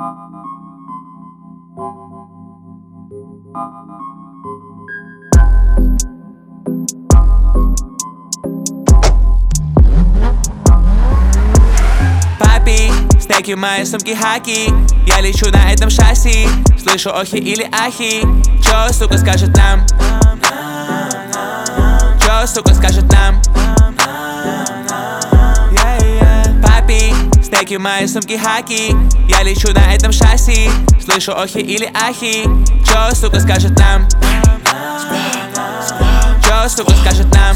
Папи, стеки в моей сумке хаки. Я лечу на этом шасси. Слышу охи или ахи. Чё, сука, скажет нам? Чё, сука, скажет нам? Папи, стеки в моей сумке хаки. Я лечу на этом шасси. Слышу охи или ахи. Чё, сука, скажет нам? Чё, сука, скажет нам?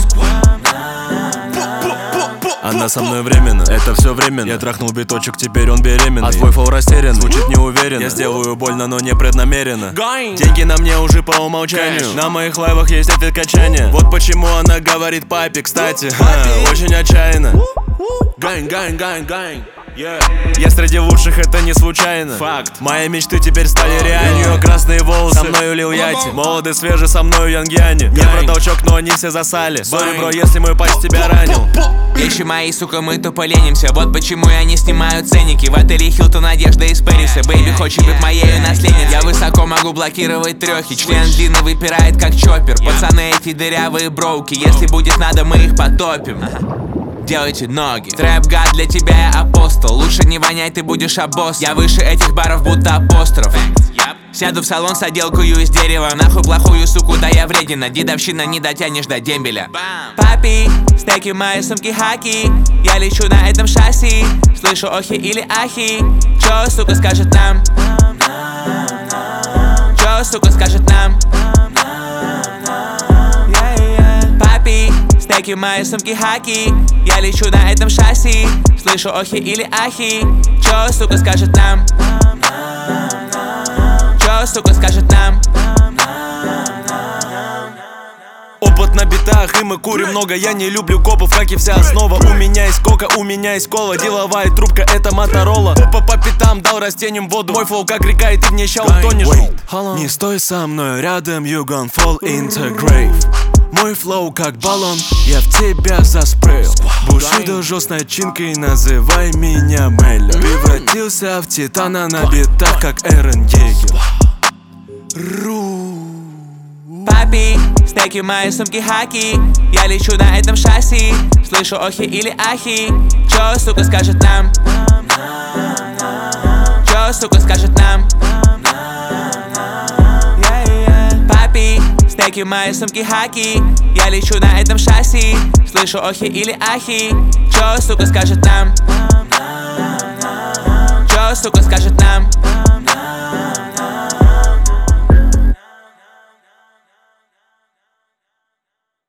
Она со мной временно, это все временно. Я трахнул биточек, теперь он беременный. А твой фол растерян, звучит неуверенно. Я сделаю больно, но не преднамеренно. Деньги на мне уже по умолчанию. На моих лайвах есть эффект качания. Вот почему она говорит папе, кстати, очень отчаянно. Гань, гань, гань, гань. Я среди лучших, это не случайно. Факт. Мои мечты теперь стали реальностью. У нее красные волосы, со мною лил яти. Молодый, свежий, со мною Янгьяни. Я про толчок, но они все засали. Сори, бро, если мой пальц тебя ранил. Вещи мои, сука, мы тупо ленимся. Вот почему я не снимаю ценники. В отеле Хилтон одежда из Пэриса. Бэйби хочет быть моею наследницей. Я высоко могу блокировать трёхи. Член длинно выпирает как чоппер. Пацаны эти дырявые броуки. Если будет надо, мы их потопим. Делайте ноги. Трэп-гад, для тебя я апостол. Лучше не вонять, ты будешь обосс. Я выше этих баров, будто апостроф. Сяду в салон с отделкою из дерева. Нахуй плохую суку, да я вредина. Дедовщина, не дотянешь до дембеля. Папи, стеки в моей сумке хаки. Я лечу на этом шасси. Слышу охи или ахи. Чё, сука, скажет нам? Чё, сука, скажет нам? Папи, стеки в моей сумке хаки. Я лечу на этом шасси. Слышу охи или ахи. Чё, сука, скажет нам? Чё, сука, скажет нам? Опыт на битах, и мы курим много. Я не люблю копов, как и вся основа. У меня есть кока, у меня есть кола. Деловая трубка, это Моторола. Попа по пятам, дал растениям воду. Мой флоу как река, и ты в ней ща утонешь. Не стой со мной рядом, you gon' fall into grave. Мой флоу как баллон, я в тебя заспрейл. Бушидо жёст начинкой, называй меня Мэлло. Превратился в титана на битах, как Эрен Йегер. Папи, стеки в моей сумке хаки. Я лечу на этом шасси. Слышу охи или ахи. Чё, сука, скажет нам? Чё, сука, скажет нам? Папи, стеки в моей сумке хаки. Я лечу на этом шасси. Слышу охи или ахи. Чё, сука, скажет нам? Чё, сука, скажет нам?